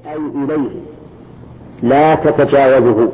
أي إليه لا تتجاوزه.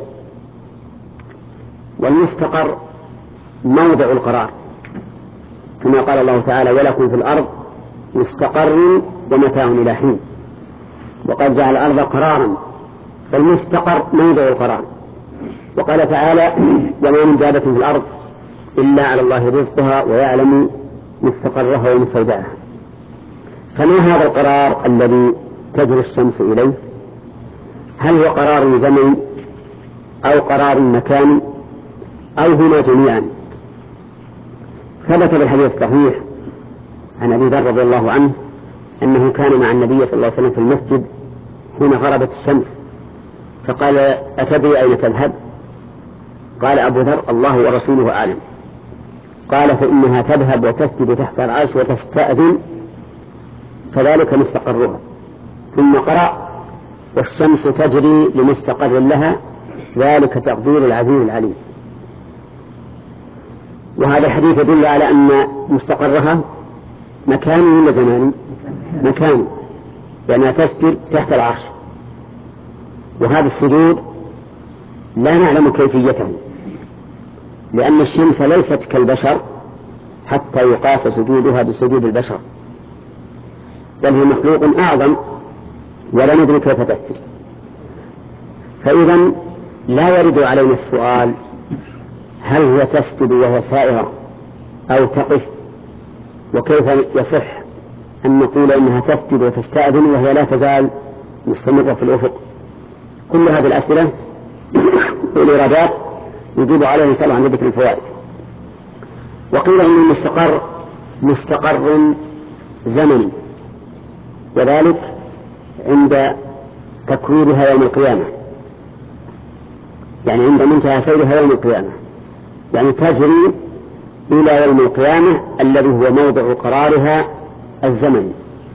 والمستقر موضع القرار، كما قال الله تعالى: ولكم في الأرض مستقر ومتاع إلى حين. وقد جعل الأرض قرارا، فالمستقر موضع القرار. وقال تعالى: وما من دابة في الأرض إلا على الله رزقها ويعلم مستقرها ومستودعها. فما هذا القرار الذي تجري الشمس إليه؟ هل هو قرار زمني أو قرار مكاني أو هما جميعا؟ ثبت بالحديث الصحيح عن أبي ذر رضي الله عنه أنه كان مع النبي صلى الله عليه وسلم في المسجد حين غربت الشمس، فقال: أتدري أين تذهب؟ قال أبو ذر: الله ورسوله أعلم. قال: فإنها تذهب وتسجد تحت العرش وتستأذن، فذلك مستقرها. ثم قرأ: والشمس تجري لمستقر لها، ذلك تقدير العزيز العليم. وهذا الحديث يدل على أن مستقرها مكاني ولا زماني؟ مكاني، لأنها تسجد تحت العرش. وهذا السجود لا نعلم كيفيته، لأن الشمس ليست كالبشر حتى يقاس سجودها بسجود البشر، بل هي مخلوق أعظم ولا ندري كيف تسجد. فإذا لا يرد علينا السؤال: هل هي تسجد وهي سائرة أو تقف؟ وكيف يصح أن نقول إنها تسجد وتستأذن وهي لا تزال مستمرة في الأفق؟ كل هذه الأسئلة والإرادات يجيب عليها إن شاء الله عن ذكر الفوائد. وقيل إن المستقر مستقر زمني، وذلك عند تكويرها يوم القيامة، يعني عند منتهى سيرها يوم القيامة، يعني تجري إلى يوم القيامة الذي هو موضع قرارها الزمني.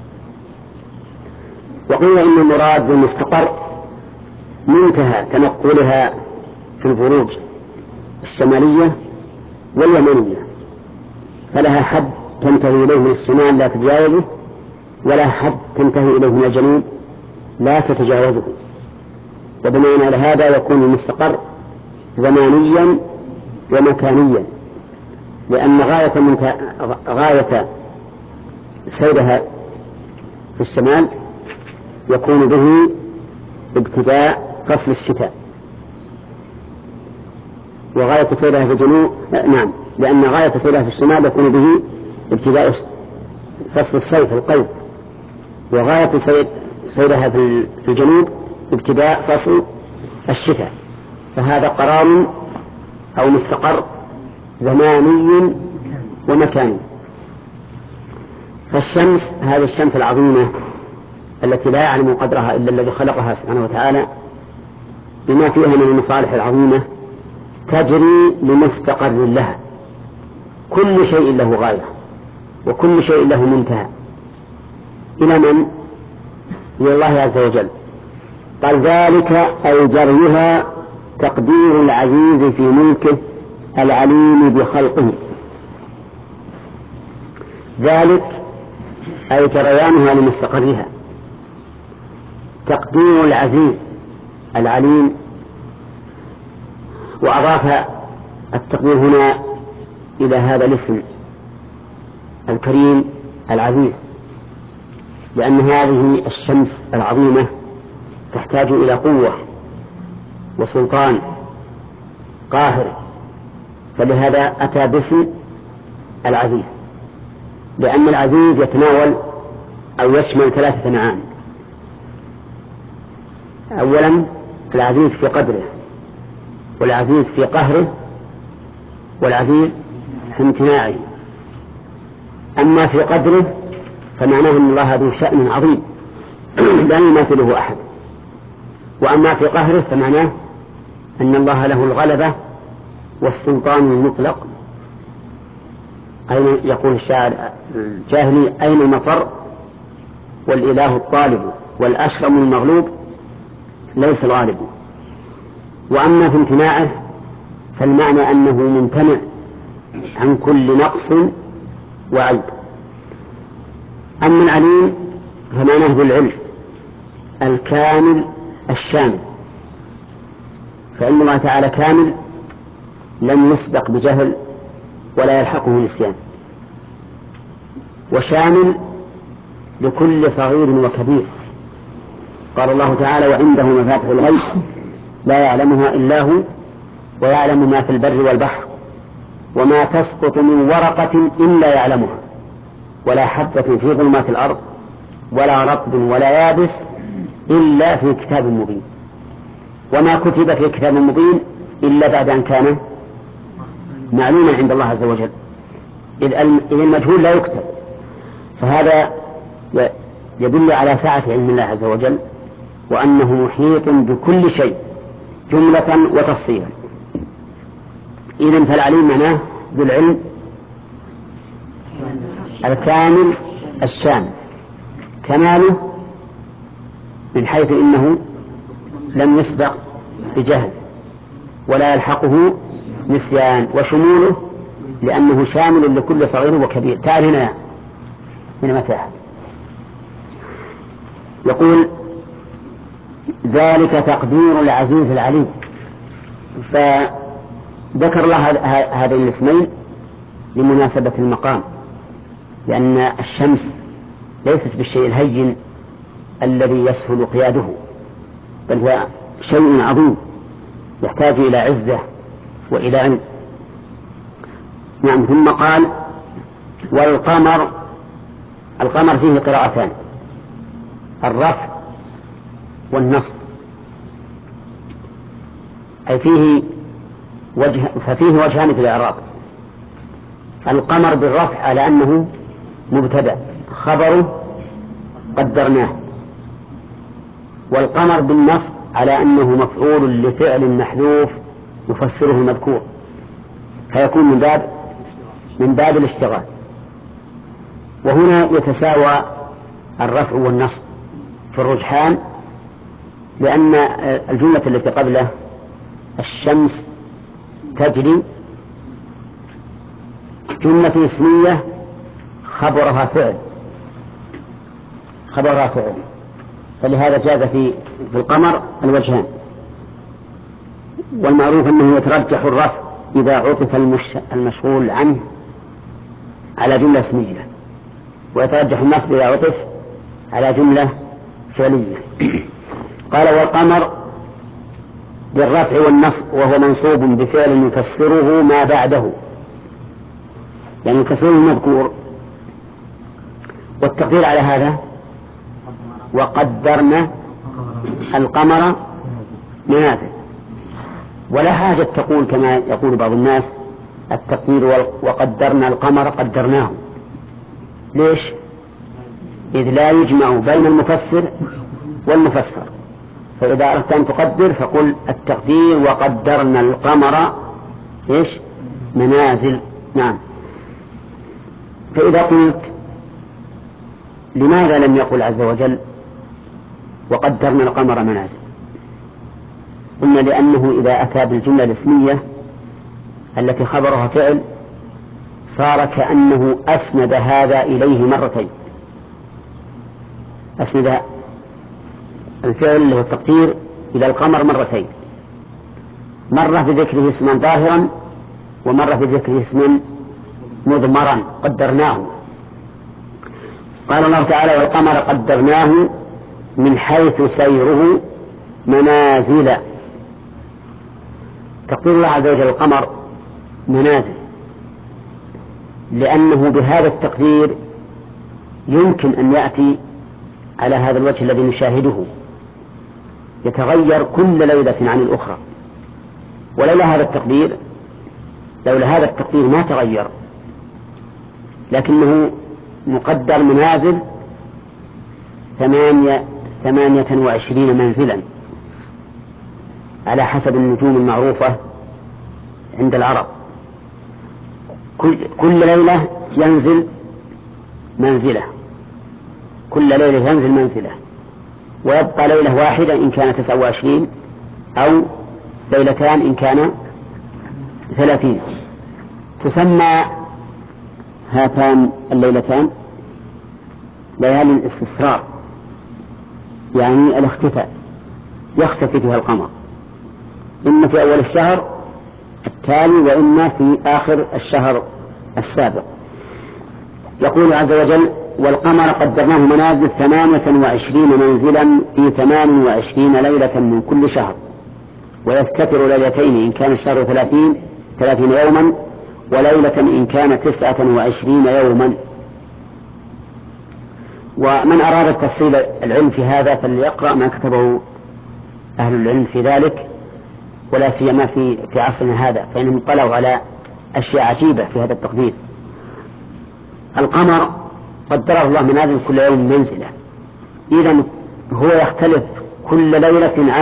وقيل إن المراد بالمستقر منتهى تنقلها في البروج الشمالية واليمنية، فلها حد تنتهي إليه من الشمال لا تتجاوزه، ولا حد تنتهي إليه من الجنوب لا تتجاوزه. وبناء على هذا يكون المستقر زمانيا ومكانيا، لأن غاية سيرها في الشمال يكون به ابتداء فصل الشتاء، وغاية سيرها في الجنوب لأن غاية سيرها في الشمال يكون به ابتداء فصل الصيف القيد، وغاية سيرها في الجنوب ابتداء فصل الشتاء. فهذا قرار أو مستقر زماني ومكاني. فالشمس، هذه الشمس العظيمة التي لا يعلم قدرها إلا الذي خلقها سبحانه وتعالى بما فيها من المصالح العظيمة، تجري لمستقر لها. كل شيء له غاية وكل شيء له منتهى. إلى من؟ إلى الله عز وجل. قال: ذلك أي جريها تقدير العزيز في ملكه العليم بخلقه. ذلك أي جريانها لمستقرها، تقدير العزيز العليم. وأضاف التقدير هنا إلى هذا الاسم الكريم العزيز، لأن هذه الشمس العظيمة تحتاج إلى قوة وسلطان قاهر، فلهذا أتى باسم العزيز، لأن العزيز يتناول أو يشمل 3 معاني. أولا العزيز في قدره، والعزيز في قهره، والعزيز في امتناعه. أما في قدره فمعناه أن الله ذو شأن عظيم لا يماثله أحد. وأما في قهره فمعناه أن الله له الغلبة والسلطان المطلق. أين يقول الشاعر الجاهلي: أين المفر والإله الطالب والأشرم المغلوب ليس الغالب. وأما في امتناعه فالمعنى أنه ممتنع عن كل نقص وعيب. أما العليم فمعناه بالعلم الكامل الشامل، فإن الله تعالى كامل لم يسبق بجهل ولا يلحقه نسيان، وشامل لكل صغير وكبير. قال الله تعالى: وعنده مفاتح الغيب لا يعلمها إلا هو ويعلم ما في البر والبحر وما تسقط من ورقة إلا يعلمها ولا حبة في ظلمات الأرض ولا رطب ولا يابس إلا في كتاب مبين. وما كتب في كتاب مبين إلا بعد أن كان معلوما عند الله عز وجل، إذ المجهول لا يكتب. فهذا يدل على سعة علم الله عز وجل وأنه محيط بكل شيء جملة وتفصيلا. إذن فالعليم معناه بالعلم الكامل الشامل، كماله من حيث إنه لم يسبق بجهل ولا يلحقه نسيان، وشموله لأنه شامل لكل صغير وكبير. تعال هنا من متاح. يقول: ذلك تقدير العزيز العليم. فذكر الله هذين الاسمين لمناسبة المقام، لأن الشمس ليست بالشيء الهين الذي يسهل قياده، بل هو شيء عظيم يحتاج إلى عزة وإلى علم. نعم. ثم قال: والقمر. القمر فيه قراءتان: الرفع والنصب، أي ففيه وجهان في الإعراب. القمر بالرفع على أنه مبتدأ خبره قدرناه، والقمر بالنصب على أنه مفعول لفعل محذوف يفسره المذكور، فيكون من باب الاشتغال. وهنا يتساوى الرفع والنصب في الرجحان، لأن الجملة التي قبله الشمس تجري جملة اسمية خبرها فعل، فلهذا جاز في القمر الوجهان. والمعروف أنه يترجح الرفع إذا عطف المشغول عنه على جملة اسمية، ويترجح النصب إذا عطف على جملة فعلية. قال: والقمر بالرفع والنصب وهو منصوب بفعل يفسره ما بعده، يعني يفسره المذكور. والتقدير على هذا: وقدرنا القمر منازل. ولا حاجة تقول كما يقول بعض الناس التقدير وقدرنا القمر قدرناه. ليش؟ إذ لا يجمع بين المفسر والمفسر. فإذا أردت أن تقدر فقل التقدير وقدرنا القمر منازل. نعم. فإذا قلت لماذا لم يقل عز وجل وقدرنا القمر منازل؟ قلنا لأنه إذا أتى بالجملة الاسمية التي خبرها فعل صار كأنه أسند هذا إليه مرتين، أسند الفعل اللي هو التقدير إلى القمر مرتين، مرة بذكره اسما ظاهرا ومرة بذكره اسما مضمرا قدرناه. قال الله تعالى: والقمر قدرناه من حيث سيره منازل. تقدير الله عز وجل القمر منازل، لأنه بهذا التقدير يمكن أن يأتي على هذا الوجه الذي نشاهده، يتغير كل ليلة عن الأخرى. ولولا هذا التقدير ما تغير، لكنه مقدر منازل 28 منزلا على حسب النجوم المعروفة عند العرب. كل ليلة ينزل منزلة، ويبقى ليلة واحدة إن كان 29 أو ليلتان إن كان 30. تسمى هاتان الليلتان ليالي الاستسرار، يعني الاختفاء، يختفي فيها القمر، إما في أول الشهر التالي وإما في آخر الشهر السابق. يقول عز وجل: والقمر قدرناه منازل 28 منزلا في 28 ليلة من كل شهر، ويستتر ليلتين إن كان الشهر 30 يوما، وليلة إن كان 29 يوما. ومن أراد تفصيل العلم في هذا فليقرأ ما كتبه أهل العلم في ذلك، ولا سيما في عصرنا هذا، فإنهم اطلعوا على أشياء عجيبة في هذا التقدير. القمر قدره الله منازل كل يوم منزلة، إذن هو يختلف كل ليلة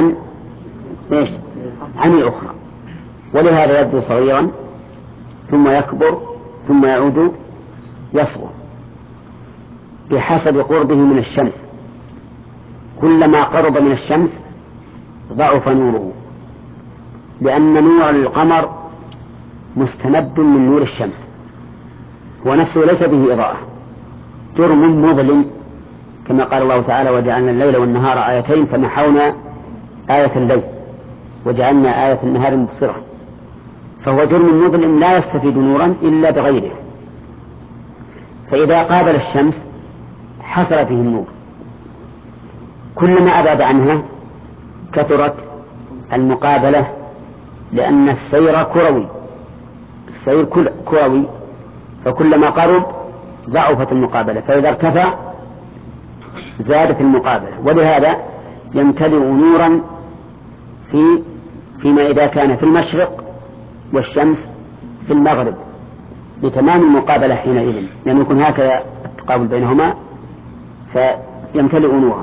عن الأخرى، ولهذا يبدو صغيرا ثم يكبر ثم يعود يصغر بحسب قربه من الشمس. كلما قرب من الشمس ضعف نوره، لأن نور القمر مستمد من نور الشمس، ونفسه ليس به إضاءة، جرم مظلم، كما قال الله تعالى: وجعلنا الليل والنهار آيتين فمحونا آية الليل وجعلنا آية النهار مبصرة. فهو جرم مظلم لا يستفيد نورا إلا بغيره، فإذا قابل الشمس حصل فيه النور. كلما أبعد عنها كثرت المقابلة، لأن السير كروي، السير كروي، فكلما قرب ضعفت المقابلة، فإذا ارتفع زادت المقابلة. ولهذا يمتلئ نورا فيما إذا كان في المشرق والشمس في المغرب، بتمام المقابلة حينئذ، لأن يكون هكذا التقابل بينهما فيمتلئ نورا.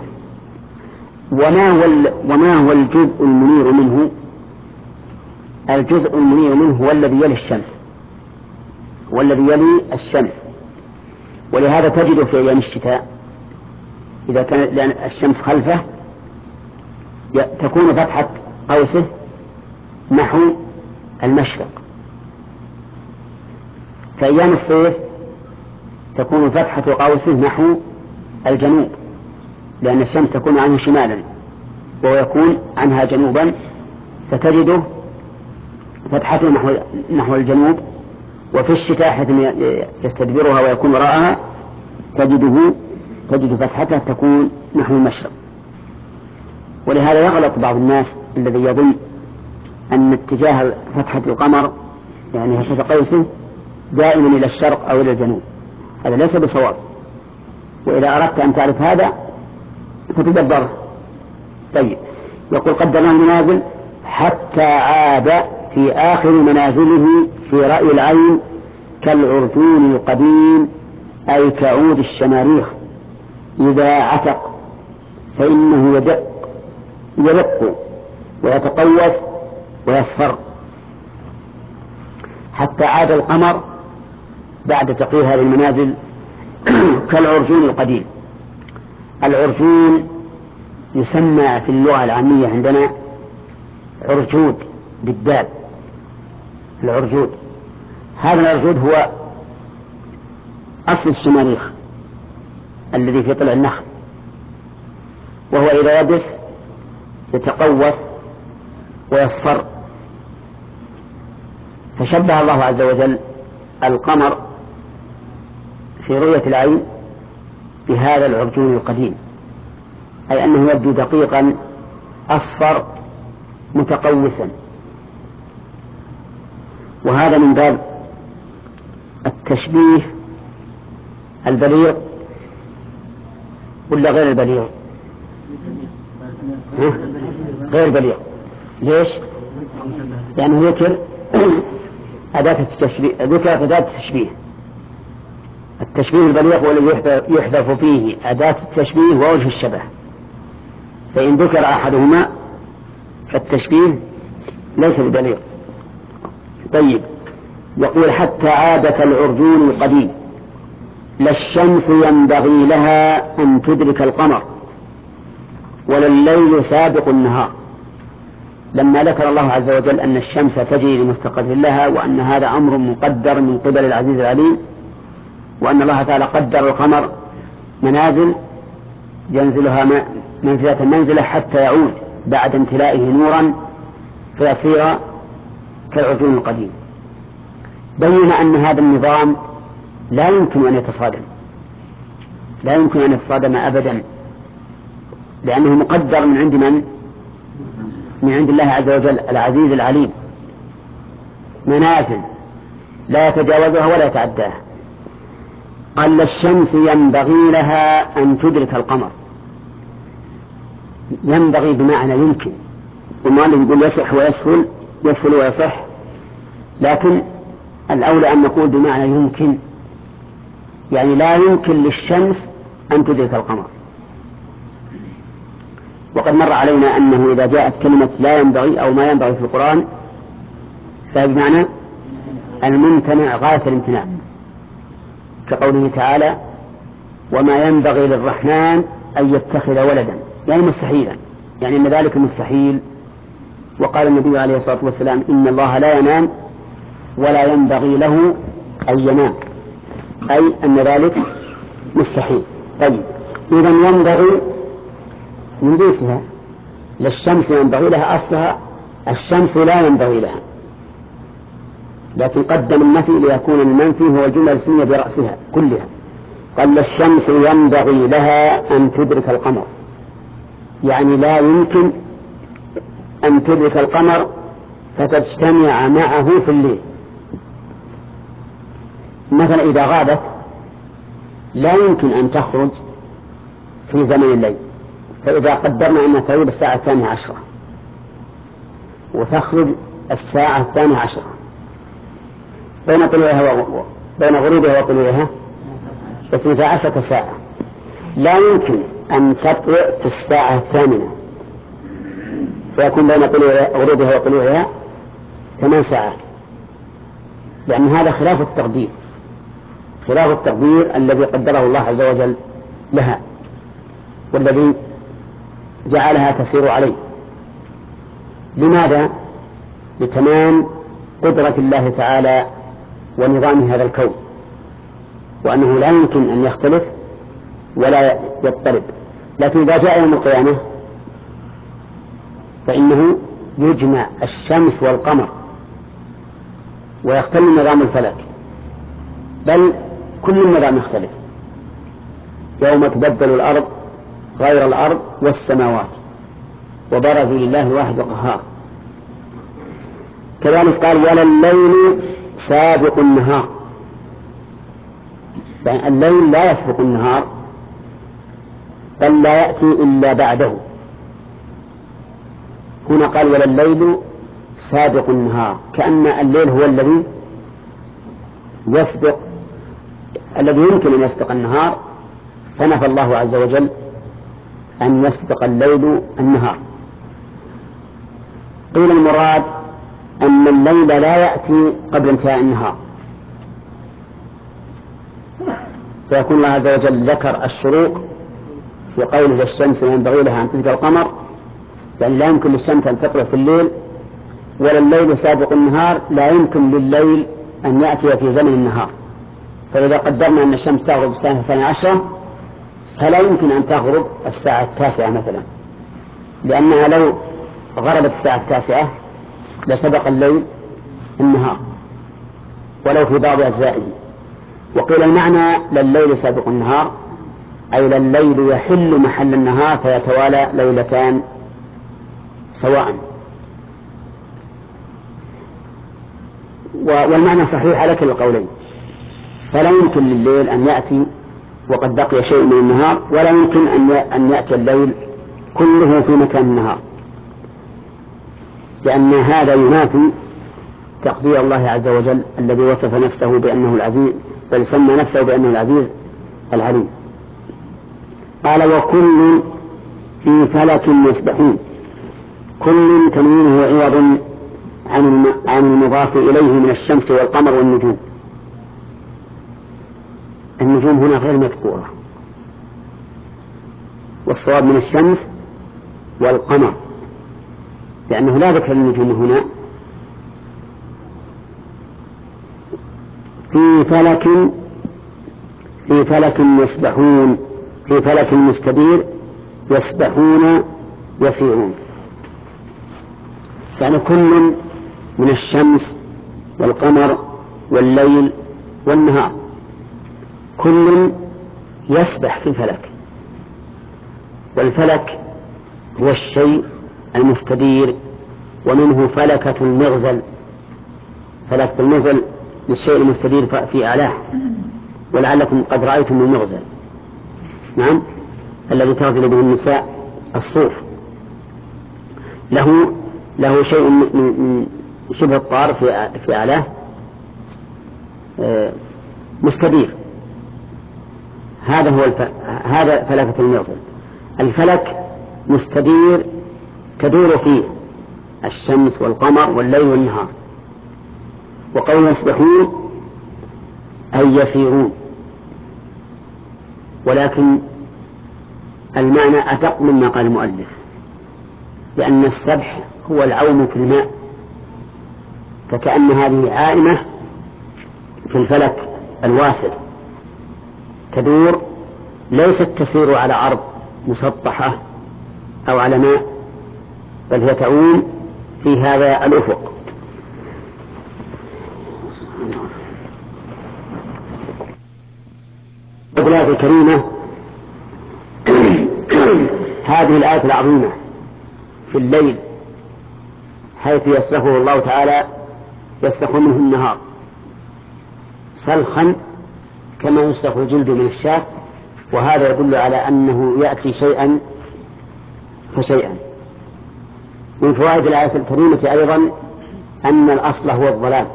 وما هو الجزء المنير منه؟ الجزء المنير منه هو الذي يلي الشمس، والذي يلي الشمس. ولهذا تجد في أيام الشتاء إذا كان لأن الشمس خلفه تكون فتحة قوسه نحو المشرق، في أيام الصيف تكون فتحة قوسه نحو الجنوب، لأن الشمس تكون عنه شمالا وهو يكون عنها جنوبا، فتجده فتحته نحو الجنوب. وفي الشتاء حيث يستدبرها ويكون وراءها تجد فتحته تكون نحو المشرق. ولهذا يغلط بعض الناس الذي يظن أن اتجاه فتحة القمر يعني فتحة قوسه دائما إلى الشرق أو إلى الجنوب، هذا ليس بصواب. وإذا أردت أن تعرف هذا فتدبره. طيب، يقول: قدرنا المنازل حتى عاد في آخر منازله في رأي العين كالعرجون القديم، أي كعود الشماريخ إذا عتق، فإنه يدق ويتقوس ويصفر. حتى عاد القمر بعد تقرير هذه المنازل كالعرجون القديم. العرجون يسمى في اللغة العامية عندنا عرجود بالدال، العرجود. هذا العرجود هو أصل الشماريخ الذي في طلع النخل، وهو إذا يبس يتقوس ويصفر. فشبه الله عز وجل القمر في رؤية العين بهذا العرجون القديم، أي أنه يبدو دقيقا أصفر متقوسا. وهذا من باب التشبيه البليغ ولا غير البليغ؟ غير بليغ. ليش؟ لأنه ذكر أداة التشبيه، ذكر أداة التشبيه. التشبيه البليغ هو الذي يحذف فيه أداة التشبيه ووجه الشبه، فإن ذكر أحدهما فالتشبيه ليس ببليغ. طيب، يقول: حتى عاد كالعرجون القديم، لا الشمس ينبغي لها أن تدرك القمر ولا الليل سابق النهار. لما ذكر الله عز وجل أن الشمس تجري لمستقر لها، وأن هذا أمر مقدر من قبل العزيز العليم، وأن الله تعالى قدر القمر منازل ينزلها منزلة المنزلة حتى يعود بعد امتلائه نورا فيصير كالعجون القديم. بين أن هذا النظام لا يمكن أن يتصادم، لا يمكن أن يتصادم أبدا، لأنه مقدر من عند من؟ من عند الله عز وجل العزيز العليم، منازل لا يتجاوزها ولا يتعداها. قال الشمس ينبغي لها أن تدرك القمر. ينبغي بمعنى يمكن، وما يقول يصح ويسهل، يسهل ويصح، لكن الأولى أن نقول بمعنى يمكن، يعني لا يمكن للشمس أن تدرك القمر. وقد مر علينا أنه إذا جاءت كلمة لا ينبغي أو ما ينبغي في القرآن فبمعنى الممتنع غاية الامتناع، كقوله تعالى وما ينبغي للرحمن أن يتخذ ولدا، يعني مستحيلا، يعني أن ذلك مستحيل. وقال النبي عليه الصلاة والسلام إن الله لا ينام ولا ينبغي له أن ينام، أي أن ذلك مستحيل. طيب إذا ينبغي من جنسها، للشمس ينبغي لها، أصلها الشمس لا ينبغي لها، لكن قدم النفي ليكون المنفي هو الجملة الاسمية برأسها كلها. قال الشمس ينبغي لها أن تدرك القمر، يعني لا يمكن أن تدرك القمر فتجتمع معه في الليل. مثلا إذا غابت لا يمكن أن تخرج في زمن الليل، فإذا قدرنا أنها تغيب الساعة 12 وتخرج الساعة 12 بين غروبها وطلوعها 12 ساعة، لا يمكن أن تطلع في الساعة 8 فيكون بين غروبها وطلوعها 8 ساعات، لأن هذا خلاف التقدير، خلاف التقدير الذي قدره الله عز وجل لها والذي جعلها تسير عليه. لماذا؟ لتمام قدرة الله تعالى ونظام هذا الكون، وأنه لا يمكن أن يختلف ولا يضطرب. لكن إذا جاء يوم القيامة فإنه يجمع الشمس والقمر ويختل نظام الفلك، بل كل النظام يختلف يوم تبدل الأرض غير الأرض والسماوات وبرزوا لله الواحد القهار. كذلك قال ولا الليل سابق النهار، يعني الليل لا يسبق النهار بل لا يأتي إلا بعده. هنا قال ولا الليل سابق النهار، كأن الليل هو الذي يسبق، الذي يمكن أن يسبق النهار، فنفى الله عز وجل أن يسبق الليل النهار. قيل المراد أن الليل لا يأتي قبل انتهاء النهار، فيكون الله عز وجل ذكر الشروق في قوله الشمس ينبغي لها أن تدرك القمر، يعني لا يمكن للشمس أن تطلع في الليل، ولا الليل سابق النهار، لا يمكن لليل أن يأتي في زمن النهار. فإذا قدرنا أن الشمس تغرب الساعة 12 فلا يمكن أن تغرب الساعة 9 مثلا، لأنها لو غربت الساعة 9 لسبق الليل النهار ولو في بعض أجزائه. وقيل المعنى لليل سابق النهار أي لليل يحل محل النهار فيتوالى ليلتان سواء. والمعنى صحيح على كل القولين، فلا يمكن لليل أن يأتي وقد بقي شيء من النهار، ولا يمكن أن يأتي الليل كله في مكان النهار، لأن هذا ينافي تقدير الله عز وجل الذي وصف نفسه بأنه العزيز، بل سمى نفسه بأنه العزيز العليم. قال وكل في فلك يسبحون. كل تنوينه عوض عن المضاف إليه من الشمس والقمر والنجوم. النجوم هنا غير مذكورة، والصواب من الشمس والقمر، لأنه لا ذكر النجوم هنا. في فلك يسبحون، في فلك مستدير يسبحون يسيرون، يعني كل من الشمس والقمر والليل والنهار كل يسبح في الفلك. والفلك هو الشيء المستدير، ومنه فلكة المغزل. فلكة المغزل للشيء المستدير في أعلاه، ولعلكم قد رأيتم المغزل، نعم، الذي تغزل به النساء الصوف، له شيء من شبه الطار في أعلاه مستدير. هذا فلكة المغزل. الفلك مستدير تدور فيه الشمس والقمر والليل والنهار. وقول يسبحون أي يسيرون، ولكن المعنى أدق مما قال المؤلف، لأن السبح هو العوم في الماء، فكأن هذه عائمة في الفلك الواسع تدور، ليست تسير على أرض مسطحة أو على ماء، بل هي تعوم في هذا الأفق. الآية الكريمة هذه الآية العظيمة في الليل، حيث يسلخه الله تعالى، يسلخ منه النهار سلخا كما يسلخ الجلد من الشاة، وهذا يدل على أنه يأتي شيئا فشيئا. من فوائد الآية الكريمة أيضا أن الأصل هو الظلام،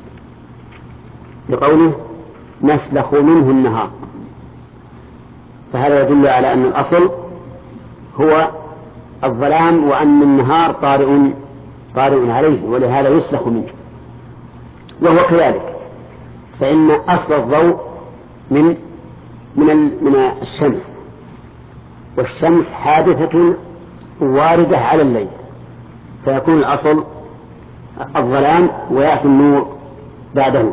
لقوله نسلخ منه النهار، فهذا يدل على أن الأصل هو الظلام، وأن النهار طارئ عليه، ولهذا يسلخ منه. وهو كذلك، فإن أصل الضوء من الشمس، والشمس حادثة واردة على الليل، فيكون الأصل الظلام ويأتي النور بعده.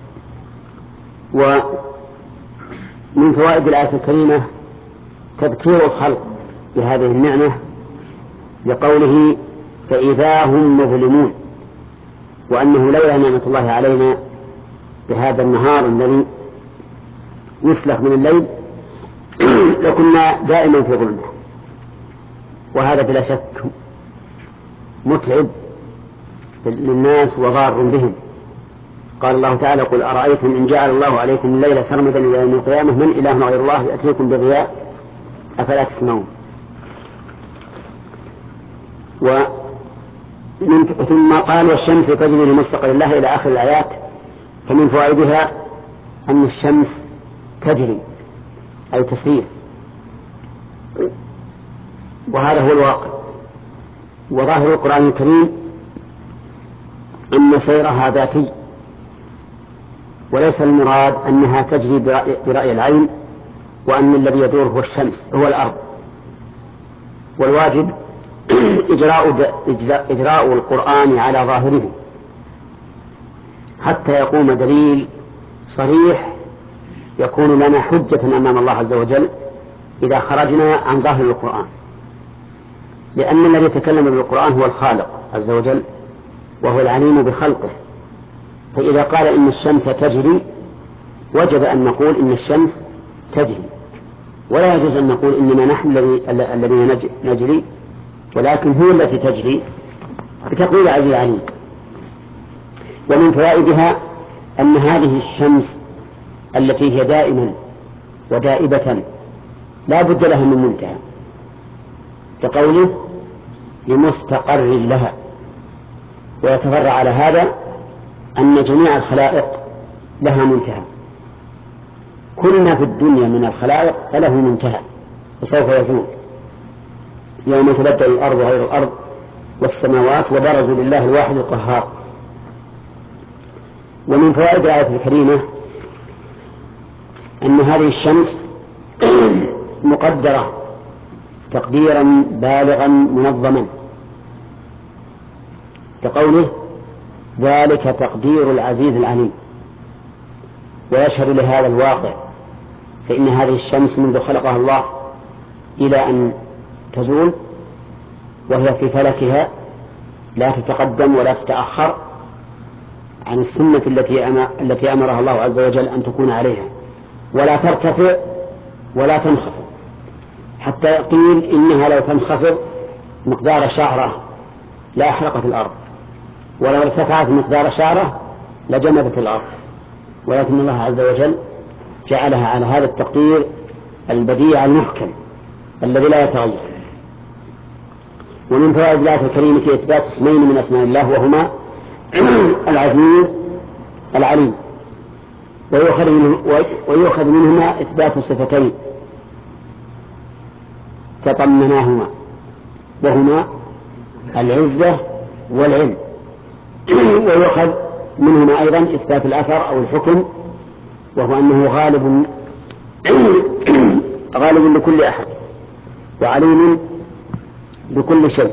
ومن فوائد الآية الكريمة تذكير الخلق بهذه النعمة، لقوله فإذا هم مظلمون، وأنه لولا نعمة الله علينا بهذا النهار الذي يسلخ من الليل لكنا دائما في ظلمه، وهذا بلا شك متعب للناس وضار بهم. قال الله تعالى قل أرأيتم إن جعل الله عليكم الليل سرمدا إلى يوم القيامة من إله غير الله يأتيكم بضياء أفلا تسمعون. ثم قال والشمس تجري لمستقر الله إلى آخر الآيات. فمن فوائدها أن الشمس تجري أي تسير، وهذا هو الواقع. وظاهر القرآن الكريم أن سيرها ذاتي، وليس المراد أنها تجري برأي العين، وأن الذي يدور هو الشمس هو الأرض. والواجب إجراء القرآن على ظاهره حتى يقوم دليل صريح يكون لنا حجة أمام الله عز وجل إذا خرجنا عن ظاهر القرآن، لأن الذي يتكلم بالقرآن هو الخالق عز وجل، وهو العليم بخلقه. فإذا قال إن الشمس تجري وجب أن نقول إن الشمس تجري، ولا يجوز أن نقول إننا نحن الذين نجري، ولكن هي التي تجري بتقويل عزيز العليم. ومن فوائدها أن هذه الشمس التي هي دائما ودائبة لا بد لها من منتهى، كقوله لمستقر لها. ويتفرع على هذا أن جميع الخلائق لها منتهى، كل ما في الدنيا من الخلائق فله منتهى وسوف يزول يوم تبدل الأرض غير الأرض والسماوات وبرزوا لله الواحد القهار. ومن فوائد الآية الكريمة أن هذه الشمس مقدرة تقديرا بالغا منظما، كقوله ذلك تقدير العزيز العليم. ويشهد لهذا الواقع، فإن هذه الشمس منذ خلقها الله إلى أن تزول وهي في فلكها لا تتقدم ولا تتأخر عن السنة التي أمرها الله عز وجل أن تكون عليها، ولا ترتفع ولا تنخفض، حتى قيل إنها لو تنخفض مقدار شعرة لا أحرقت الأرض، ولو ارتفعت مقدار شعرة لجمدت الأرض، ولكن الله عز وجل جعلها على هذا التقدير البديع المحكم الذي لا يتغير. ومن فوائد الآية الكريمة إثبات اسمين من أسماء الله وهما العزيز العليم، ويؤخذ منهما إثبات صفتين تضمناهما وهما العزة والعلم، ويؤخذ منهما أيضا إثبات الأثر أو الحكم وهو أنه غالب لكل أحد وعليم بكل شيء.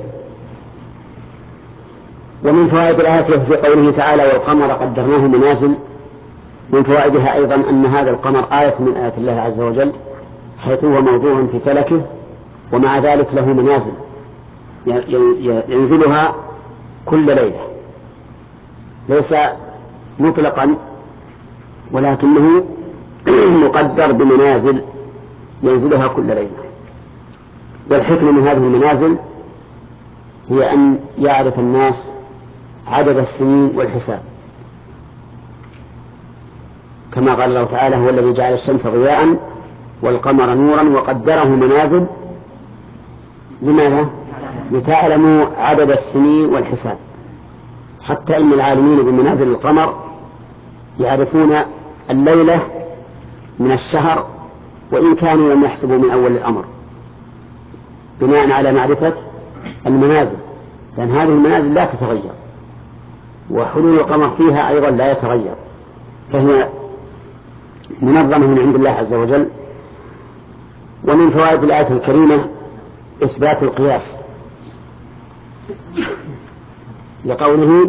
ومن فوائد الآية في قوله تعالى والقمر قدرناه منازل، من فوائدها أيضا أن هذا القمر آية من آيات الله عز وجل، حيث هو موضوع في فلكه ومع ذلك له منازل ينزلها كل ليلة، ليس مطلقا ولكنه مقدر بمنازل ينزلها كل ليلة. والحكمة من هذه المنازل هي أن يعرف الناس عدد السنين والحساب، كما قال الله تعالى هو الذي جعل الشمس ضياء والقمر نورا وقدره منازل. لماذا؟ لتعلموا عدد السنين والحساب، حتى إن العالمين بمنازل القمر يعرفون الليلة من الشهر وإن كانوا لم يحسبوا من أول الأمر، بناء على معرفة المنازل، لأن هذه المنازل لا تتغير، وحلول القمر فيها أيضا لا يتغير، فهي منظمة من عند الله عز وجل. ومن فوائد الآية الكريمة إثبات القياس لقوله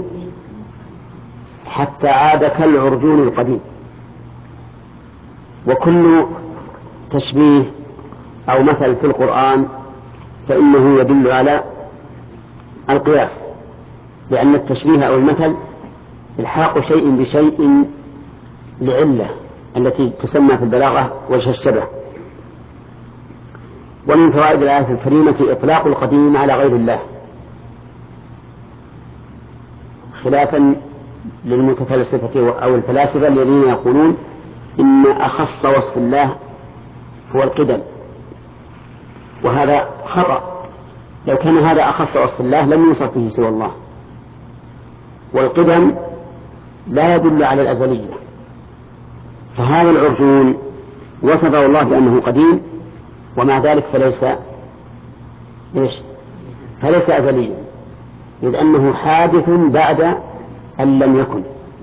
حتى عاد كالعرجون القديم. وكل تشبيه أو مثل في القرآن فإنه يدل على القياس، لأن التشبيه أو المثل إلحاق شيء بشيء لعلة التي تسمى في البلاغة وجه الشبه. ومن فوائد الآية الكريمة إطلاق القديم على غير الله، خلافا للمتفلسفة أو الفلاسفة الذين يقولون إن أخص وصف الله هو القدم، وهذا خطأ. لو كان هذا أخص وصف الله لم يوصف به سوى الله، والقدم لا يدل على الأزلية، فهذا العرجون وصفه الله بأنه قديم ومع ذلك فليس أزليا، إذ أنه حادث بعد أن لم يكن.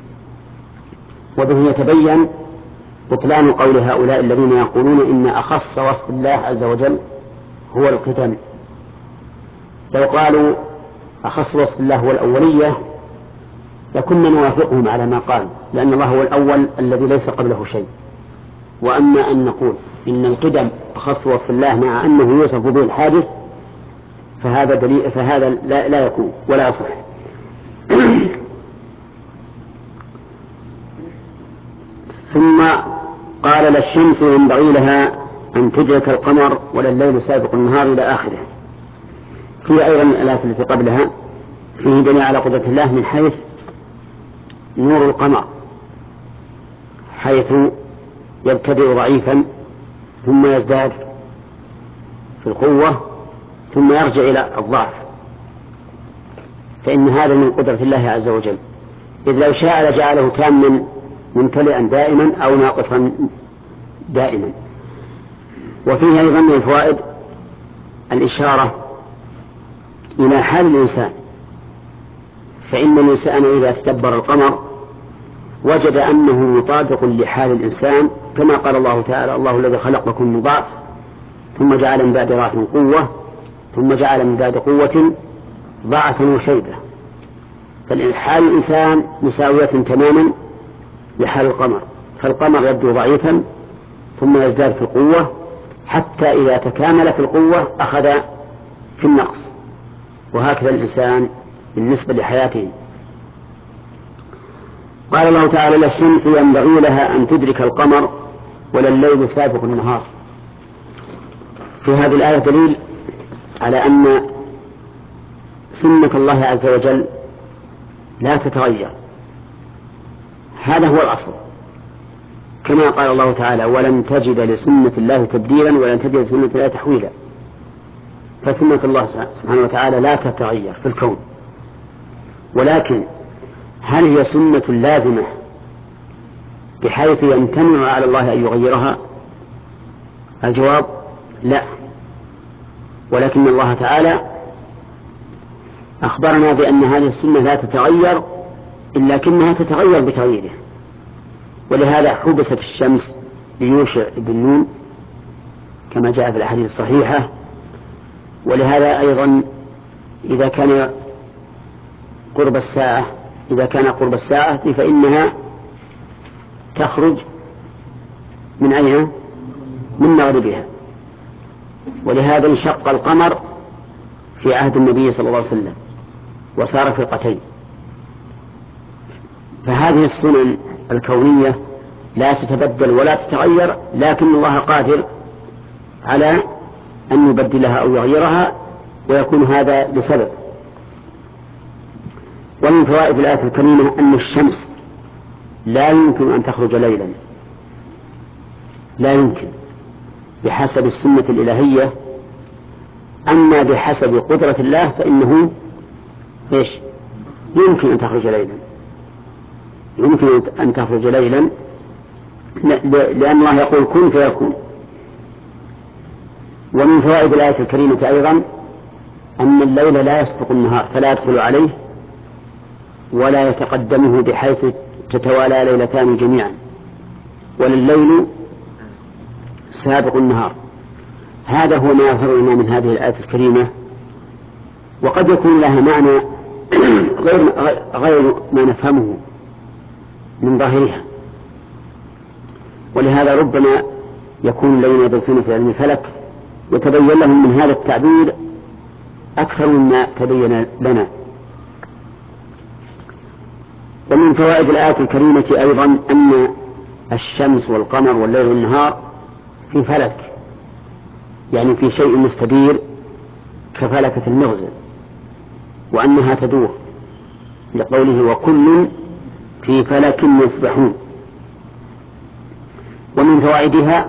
وبه يتبين بطلان قول هؤلاء الذين يقولون إن أخص وصف الله عز وجل هو القدم. لو قالوا أخص وصف الله هو الأولية لكنا نوافقهم على ما قال، لأن الله هو الأول الذي ليس قبله شيء. وأما أن نقول إن القدم أخص وصف الله مع أنه يوصف به الحادث فهذا دليل، فهذا لا يكون ولا يصح. ثم قال لا الشمس ينبغي لها أن تدرك القمر ولا الليل سابق النهار إلى آخره. في أيضا الآيات التي قبلها فيه دليل على قدرة الله من حيث نور القمر، حيث يبتدئ ضعيفا ثم يزداد في القوة ثم يرجع إلى الضعف، فإن هذا من قدرة الله عز وجل، إذ لو شاء لجعله تاما ممتلئا دائما أو ناقصا دائما. وفيه أيضا من الفوائد الإشارة إلى حال الإنسان، فإن الإنسان إذا تدبر القمر وجد أنه مطابق لحال الإنسان، كما قال الله تعالى الله الذي خلقكم من ضعف ثم جعل من بعد ضعف قوة ثم جعل من بعد قوة ضعفا وشيبة، فحال الإنسان مساوية تماما لحال القمر، فالقمر يبدو ضعيفا ثم يزداد في القوة حتى إذا تكامل في القوة أخذ في النقص، وهكذا الإنسان بالنسبة لحياته. قال الله تعالى: لا الشمس ينبغي لها أن تدرك القمر ولا الليل سابق النهار. في هذه الآية دليل على أن سنة الله عز وجل لا تتغير، هذا هو الأصل، كما قال الله تعالى: ولن تجد لسنة الله تبديلا ولن تجد لسنة الله تحويلا. فسنة الله سبحانه وتعالى لا تتغير في الكون، ولكن هل هي سنة لازمة بحيث يمتنع على الله أن يغيرها؟ الجواب لا، ولكن الله تعالى أخبرنا بأن هذه السنة لا تتغير، لكنها تتغير بتغييره. ولهذا حبست الشمس ليوشع بن نون كما جاء في الأحاديث الصحيحة. ولهذا أيضا إذا كان قرب الساعة فإنها تخرج من أين؟ من مغربها. ولهذا انشق القمر في عهد النبي صلى الله عليه وسلم وصار فرقتين. فهذه السنن الكونية لا تتبدل ولا تتغير، لكن الله قادر على أن يبدلها أو يغيرها، ويكون هذا بسبب. ومن فوائد الآية الكريمة أن الشمس لا يمكن أن تخرج ليلا، لا يمكن بحسب السنة الإلهية. أما بحسب قدرة الله فإنه يمكن أن تخرج ليلا، يمكن أن تخرج ليلا، لأن الله يقول كن فيكون. ومن فوائد الآية الكريمة أيضا أن الليل لا يسبق النهار فلا يدخل عليه ولا يتقدمه بحيث تتوالى ليلتان جميعا، ولليل سابق النهار. هذا هو ما يظهرنا من هذه الآية الكريمة، وقد يكون لها معنى غير ما نفهمه من ظاهرها. ولهذا ربما يكون الذين يدرسون في علم الفلك يتبين لهم من هذا التعبير أكثر مما تبين لنا. ومن فوائد الآية الكريمة أيضا أن الشمس والقمر والليل والنهار في فلك، يعني في شيء مستدير كفلكة المغزى، وأنها تدور، لقوله وكل في فلك يسبحون. ومن فوائدها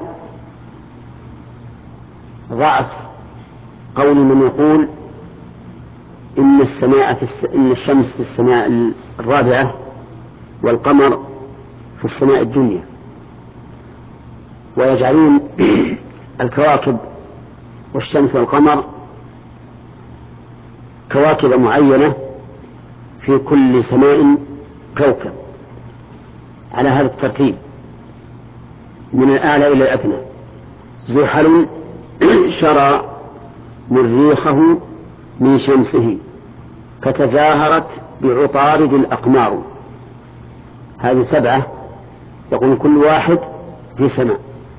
ضعف قول من يقول إن الشمس في السماء الرابعة والقمر في السماء الدنيا، ويجعلون الكواكب والشمس والقمر كواكب معينة في كل سماء كوكب على هذا الترتيب من الأعلى إلى الأدنى. زحل شرى مريخه من شمسه فتزاهرت بعطارد الأقمار. هذه 7 يقول كل واحد في سماء.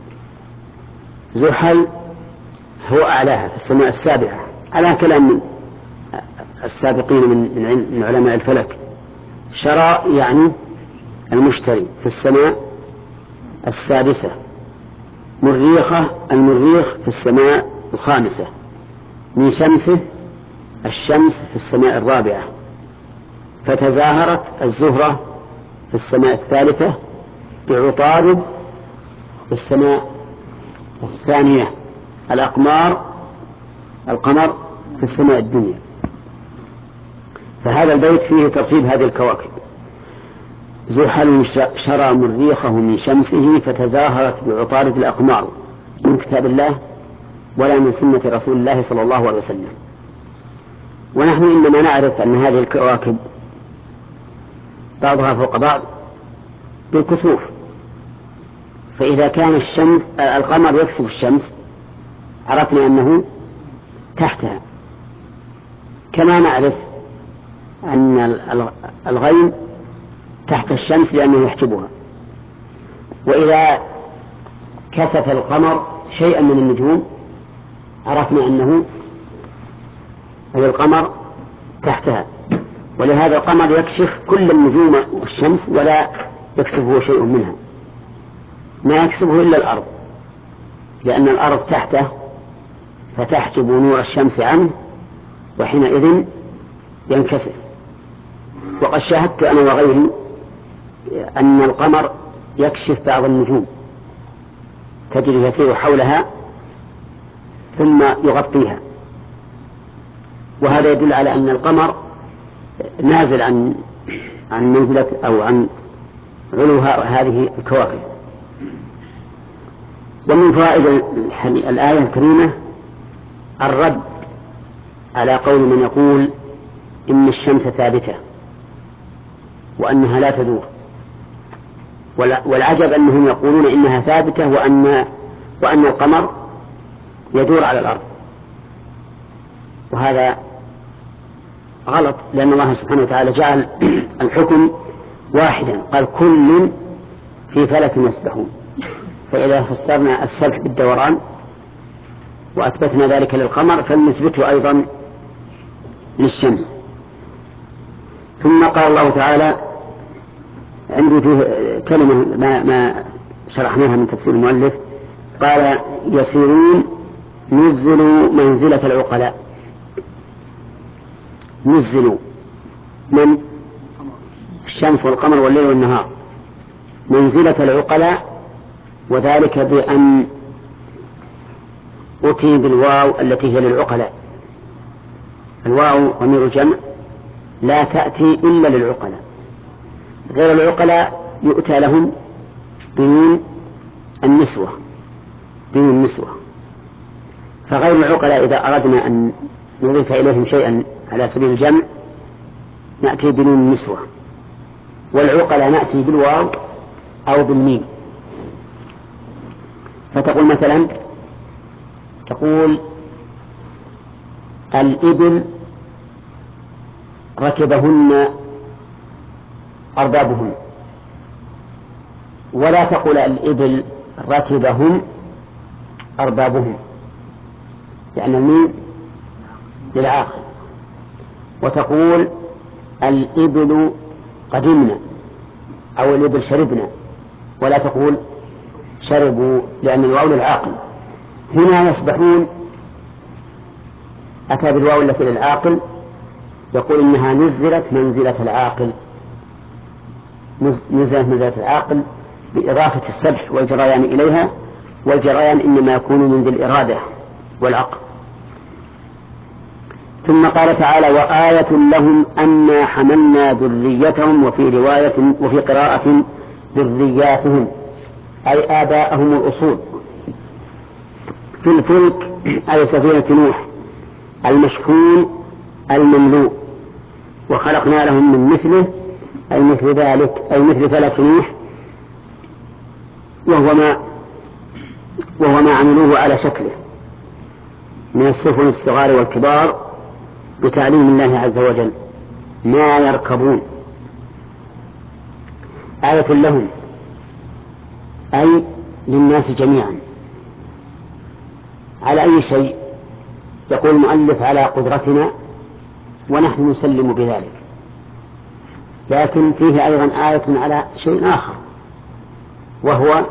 زحل هو أعلاها في السماء السابعة على كلام السابقين من علماء الفلك. شرى يعني المشتري في السماء السادسة. مريخة المريخ في السماء الخامسة. من شمسه الشمس في السماء الرابعة. فتزاهرت الزهرة في السماء الثالثة بعطارد في السماء الثانية. القمر في السماء الدنيا. فهذا البيت فيه ترتيب هذه الكواكب. زحل شرى مريخه من شمسه فتزاهرت بعطارد الأقمار، من كتاب الله ولا من سنة رسول الله صلى الله عليه وسلم. ونحن إنما نعرف أن هذه الكواكب بعضها فوق بعض بالكسوف. فإذا كان القمر يكسف الشمس عرفنا أنه تحتها، كما نعرف أن الغيم تحت الشمس لأنه يحجبها. وإذا كسف القمر شيئا من النجوم عرفنا أنه أي القمر تحتها، ولهذا القمر يكشف كل النجوم والشمس ولا يكسبه شيء منها، ما يكسبه إلا الأرض، لأن الأرض تحته فتحجب نور الشمس عنه وحينئذ ينكسر. وقد شاهدت أنا وغيري أن القمر يكشف بعض النجوم تجري يسير حولها ثم يغطيها، وهذا يدل على أن القمر نازل عن منزلة أو عن علو هذه الكواكب. ومن فوائد الآية الكريمة الرد على قول من يقول إن الشمس ثابتة وأنها لا تدور، والعجب أنهم يقولون إنها ثابتة وأن القمر يدور على الأرض، وهذا غلط، لأن الله سبحانه وتعالى جعل الحكم واحدا، قال كل في فلك يسبحون. فإذا فسرنا السبح بالدوران وأثبتنا ذلك للقمر فلنثبته أيضا للشمس. ثم قال الله تعالى، عندي فيه كلمة ما شرحناها من تفسير المؤلف، قال يسيرون نزلوا منزلة العقلاء. نزلوا من الشمس والقمر والليل والنهار منزلة العقلاء، وذلك بأن أتي بالواو التي هي للعقلاء. الواو ضمير جمع لا تأتي إلا للعقلاء، غير العقلاء يؤتى لهم بدون النسوة، بدون النسوة. فغير العقلاء إذا أردنا أن نضيف إليهم شيئا على سبيل الجمع نأتي بدون النسوة، والعقلاء نأتي بالواو أو بالميم. فتقول مثلا تقول الإبل ركبهن أربابهن، ولا تقول الإبل ركبهم أربابهم، لأن الميم للعاقل. وتقول الإبل قدمنا أو الإبل شربنا، ولا تقول شربوا، لأن الواو للعاقل. هنا يسبحون أتى بالواو التي للعاقل، يقول إنها نزلت منزلة العاقل، نزلت منزلة العاقل بإضافة السبح والجريان إليها، والجريان إنما يكون من ذي الإرادة والعقل. ثم قال تعالى وآية لهم أنا حملنا ذريتهم، وفي قراءة ذرياتهم أي آباءهم الأصول في الفلك، أي سفينة نوح المشحون المملوء، وخلقنا لهم من مثله أي مثل ذلك، أي مثل فلك نوح، وهو ما عملوه على شكله من السفن الصغار والكبار بتعليم الله عز وجل ما يركبون. آية لهم أي للناس جميعا. على أي شيء؟ يقول المؤلف على قدرتنا، ونحن نسلم بذلك، لكن فيه أيضا آية على شيء آخر، وهو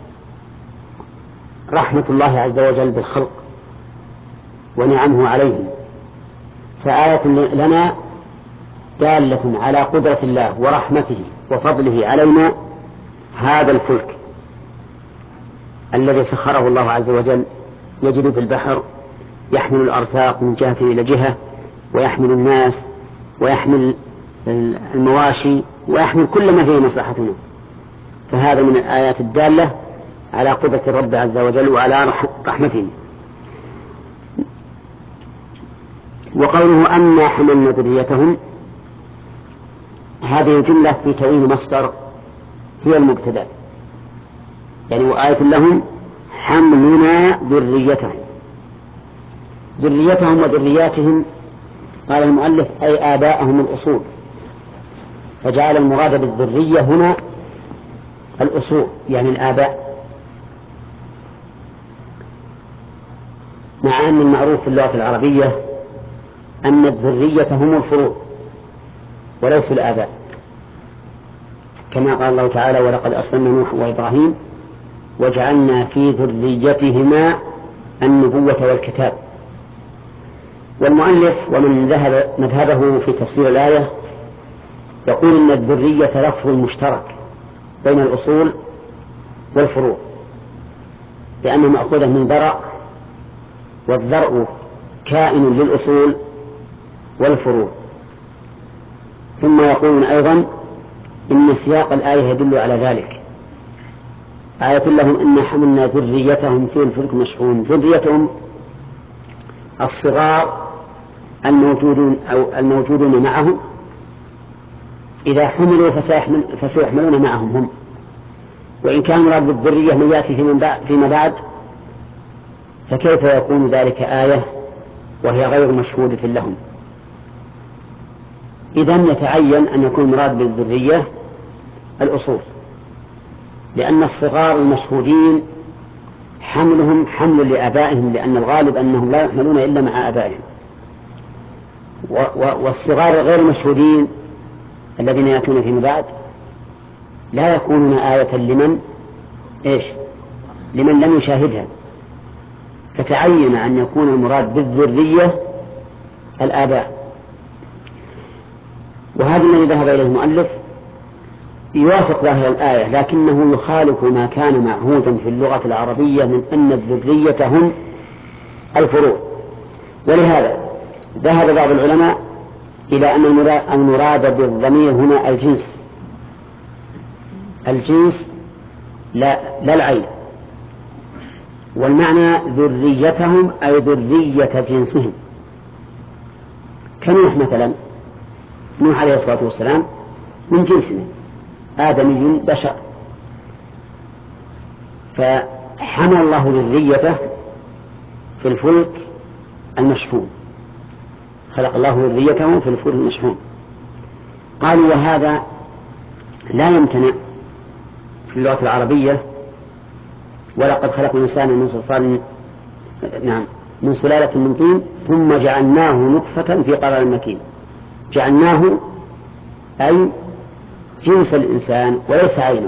رحمة الله عز وجل بالخلق ونعمه عليهم. فآية لنا دالة على قدرة الله ورحمته وفضله علينا هذا الفلك الذي سخره الله عز وجل يجري في البحر، يحمل الأرزاق من جهة إلى جهة، ويحمل الناس، ويحمل المواشي، ويحمل كل ما فيه مصلحتنا. فهذا من الآيات الدالة على قدرة الرب عز وجل وعلى رحمته. وقوله أنا حملنا ذريتهم، هذه الجملة في تأويل مصدر هي المبتدأ، يعني وآية لهم حملنا ذريتهم. ذريتهم وذرياتهم قال المؤلف أي آباءهم الأصول، فجعل المراد بالذرية هنا الأصول يعني الآباء، مع أن المعروف في اللغة العربية أن الذرية هم الفروع وليس الآباء، كما قال الله تعالى: ولقد أرسلنا نوحا وإبراهيم وجعلنا في ذريتهما النبوة والكتاب. والمؤلف ومن ذهب مذهبه في تفسير الآية يقول إن الذرية لفظ مشترك بين الأصول والفروع، لأنه مأخوذ من ذرع، والذرع كائن للأصول والفروع. ثم يقولون أيضا إن سياق الآية يدل على ذلك. آية لهم إن حملنا ذريتهم في الفلك المشحون. ذريتهم الصغار الموجودون معهم، إذا حملوا فسيحملون معهم هم. وإن كان مراد بالذرية من يأتي فيما بعد فكيف يكون ذلك آية وهي غير مشهودة لهم؟ إذن يتعين أن يكون مراد بالذرية الأصول، لأن الصغار المشهودين حملهم حمل لآبائهم، لأن الغالب أنهم لا يحملون إلا مع آبائهم. والصغار غير المشهودين الذين يأتون فيما بعد لا يكونون آية لمن لم يشاهدها، فتعين أن يكون المراد بالذرية الآباء. وهذا الذي ذهب إليه المؤلف يوافق ظاهر الآية، لكنه يخالف ما كان معهودا في اللغة العربية من أن الذرية هم الفروع. ولهذا ذهب بعض العلماء إلى أن المراد بالضمير هنا الجنس لا العين، والمعنى ذريتهم أي ذرية جنسهم. كنوح مثلا، نوح عليه الصلاة والسلام من جنسنا، آدمي بشر، فحمل الله ذريته في الفلك المشحون، خلق الله ذريته في الفلك المشحون. قالوا وهذا لا يمتنع في اللغة العربية. ولقد خلقنا الإنسان من صلصال من سلالة من طين ثم جعلناه نطفة في قرار مكين. جعلناه أي جنس الإنسان وليس عينه،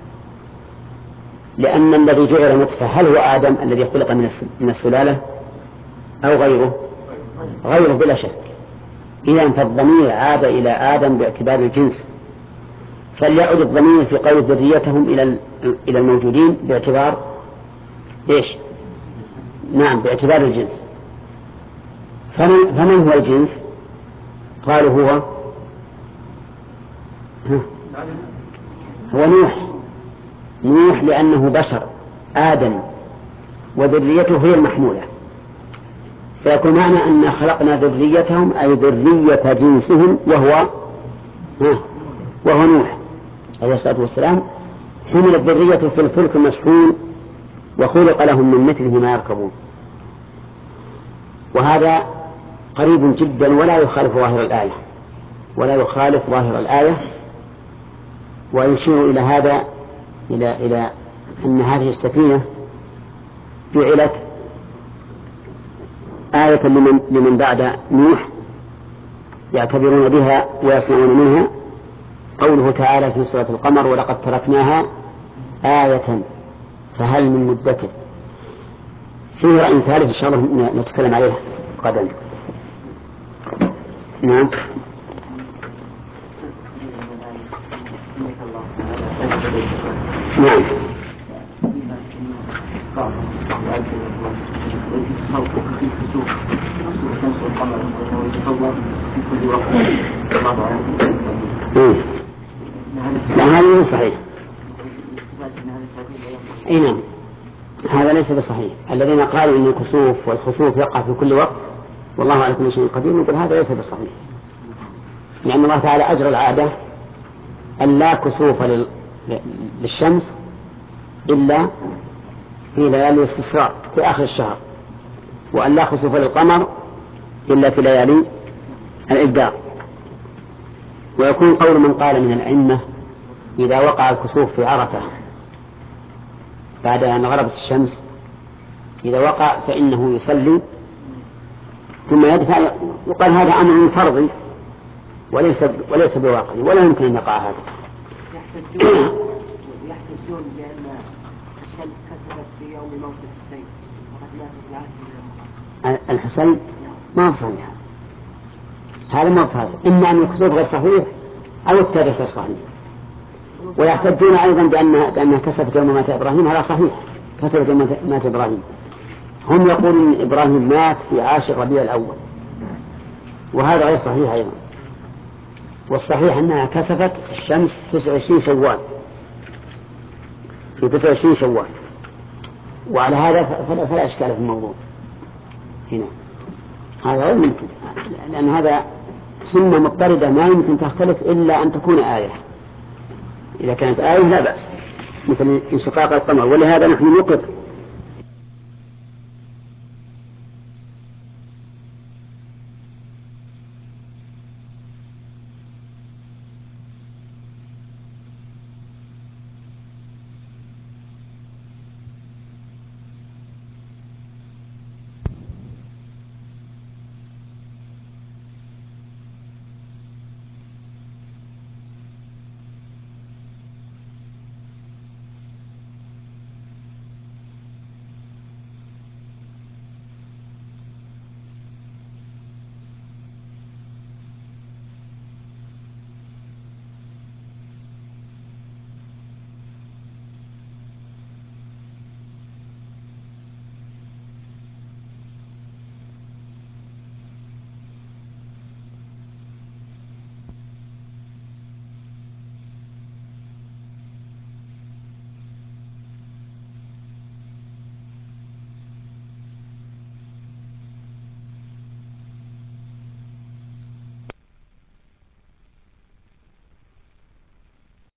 لأن الذي جعل نطفة هل هو آدم الذي خلق من السلالة أو غيره بلا شك. إذن فالضمير عاد إلى آدم باعتبار الجنس، فليعد الضمير في قول ذريتهم إلى الموجودين باعتبار باعتبار الجنس. فمن هو الجنس؟ قالوا هو نوح لأنه بشر آدم وذريته هي المحمولة، فيكون معنى أن خلقنا ذريتهم أي ذرية جنسهم وهو نوح عليه الصلاة والسلام. حمل الذرية في الفلك المشحون وخلق لهم من مثله ما يركبون. وهذا قريب جدا ولا يخالف ظاهر الآية ويشير إلى هذا إلى أن هذه السفينة جعلت آية لمن بعد نوح يعتبرون بها ويصنعون منها. قوله تعالى في سورة القمر: ولقد تركناها آية فهل من مدكر. فيه رأي ثالث إن شاء الله نتكلم عليه غدا. نعم. نعم. لا هذا ليس صحيح. نعم هذا ليس بصحيح. الذين قالوا إن الكسوف والخسوف يقع في كل وقت والله على كل شيء قدير نقول هذا ليس بصحيح، لأن الله تعالى أجرى العادة أن لا كسوف للشمس إلا في ليالي الاستسراء في آخر الشهر، وأن لا خسوف للقمر إلا في ليالي الإبدار. ويكون قول من قال من الأئمة إذا وقع الكسوف في عرفة بعد أن غربت الشمس، إذا وقع فإنه يصلي ثم يدفع، يقال هذا أمر فرضي وليس بواقعي، ولا يمكن أن يقع هذا. يحتجون بأن الشمس كسبت في يوم موت الحسين وقد مات في العهد من الحسين ما بصحيح، هذا ما بصحيح، إما أن الخطوط غير صحيح أو التاريخ غير صحيح. ويحتجون أيضا بأنها كسبت يوم مات إبراهيم، هذا صحيح، كسبت يوم مات إبراهيم. هم يقولون إن إبراهيم مات في 10 ربيع الأول، وهذا غير صحيح أيضا. والصحيح أنها كسفت الشمس 29 شوال، في 29 شوال، وعلى هذا فلا إشكال في الموضوع هنا. هذا غير ممكن، لأن هذا سنة مضطردة ما يمكن تختلف إلا أن تكون آية. إذا كانت آية لا بأس، مثل انشقاق القمر. ولهذا نحن نقر